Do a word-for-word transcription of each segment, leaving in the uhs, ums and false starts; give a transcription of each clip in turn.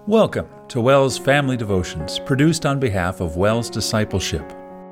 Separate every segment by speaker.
Speaker 1: Welcome to WELS Family Devotions, produced on behalf of WELS Discipleship.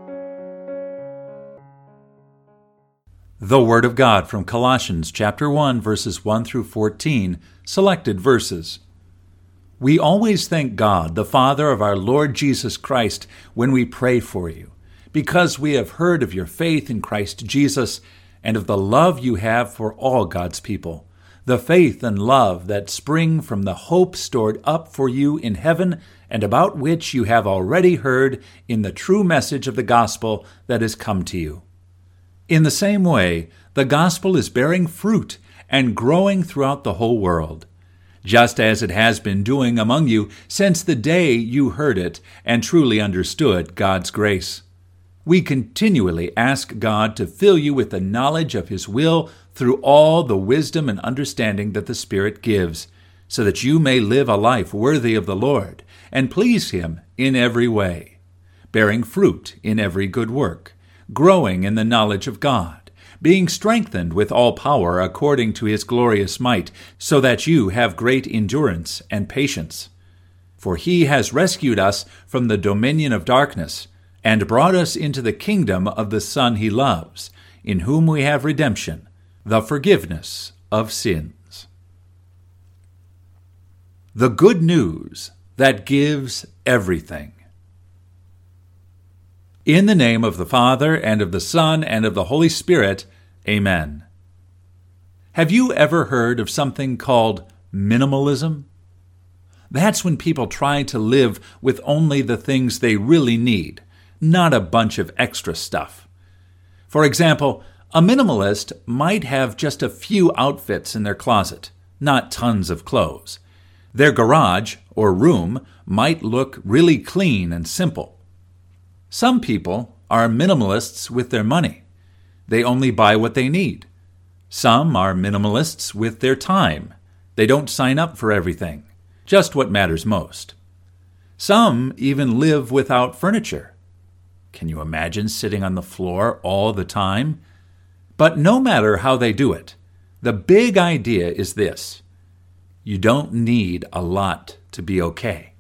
Speaker 1: The Word of God from Colossians chapter one, verses one through fourteen, selected verses. We always thank God, the Father of our Lord Jesus Christ, when we pray for you, because we have heard of your faith in Christ Jesus and of the love you have for all God's people, the faith and love that spring from the hope stored up for you in heaven and about which you have already heard in the true message of the gospel that has come to you. In the same way, the gospel is bearing fruit and growing throughout the whole world, just as it has been doing among you since the day you heard it and truly understood God's grace. We continually ask God to fill you with the knowledge of His will through all the wisdom and understanding that the Spirit gives, so that you may live a life worthy of the Lord and please Him in every way, bearing fruit in every good work, growing in the knowledge of God, being strengthened with all power according to His glorious might, so that you have great endurance and patience. For He has rescued us from the dominion of darkness, and brought us into the kingdom of the Son He loves, in whom we have redemption, the forgiveness of sins. The good news that gives everything. In the name of the Father, and of the Son, and of the Holy Spirit, Amen. Have you ever heard of something called minimalism? That's when people try to live with only the things they really need, not a bunch of extra stuff. For example, a minimalist might have just a few outfits in their closet, not tons of clothes. Their garage or room might look really clean and simple. Some people are minimalists with their money. They only buy what they need. Some are minimalists with their time. They don't sign up for everything, just what matters most. Some even live without furniture. Can you imagine sitting on the floor all the time? But no matter how they do it, the big idea is this: you don't need a lot to be okay.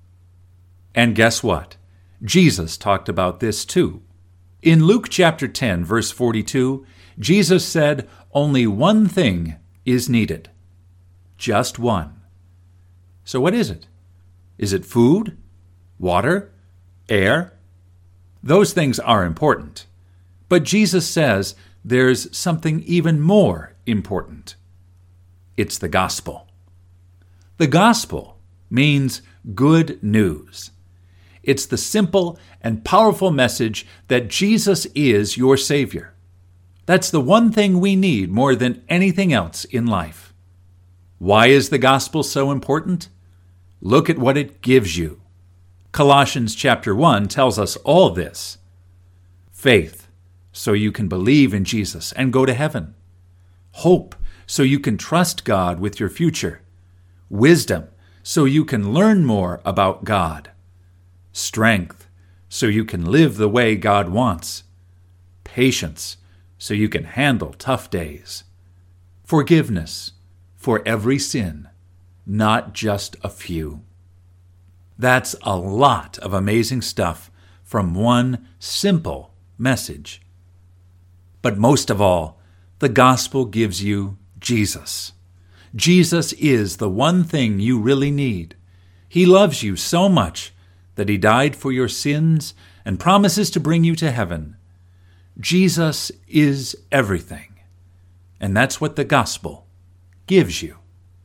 Speaker 1: And guess what? Jesus talked about this too. In Luke chapter ten, verse forty-two, Jesus said, only one thing is needed. Just one. So what is it? Is it food? Water? Air? Those things are important. But Jesus says there's something even more important. It's the gospel. The gospel means good news. It's the simple and powerful message that Jesus is your Savior. That's the one thing we need more than anything else in life. Why is the gospel so important? Look at what it gives you. Colossians chapter one tells us all this. Faith, so you can believe in Jesus and go to heaven. Hope, so you can trust God with your future. Wisdom, so you can learn more about God. Strength, so you can live the way God wants. Patience, so you can handle tough days. Forgiveness, for every sin, not just a few. That's a lot of amazing stuff from one simple message. But most of all, the gospel gives you Jesus. Jesus is the one thing you really need. He loves you so much that He died for your sins and promises to bring you to heaven. Jesus is everything, and that's what the gospel gives you.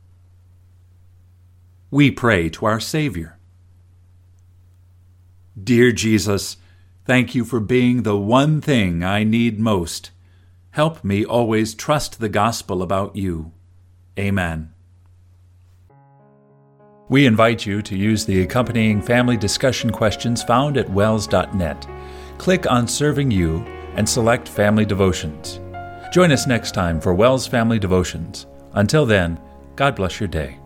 Speaker 1: We pray to our Savior. Dear Jesus, thank you for being the one thing I need most. Help me always trust the gospel about you. Amen. We invite you to use the accompanying family discussion questions found at wels dot net. Click on Serving You and select Family Devotions. Join us next time for WELS Family Devotions. Until then, God bless your day.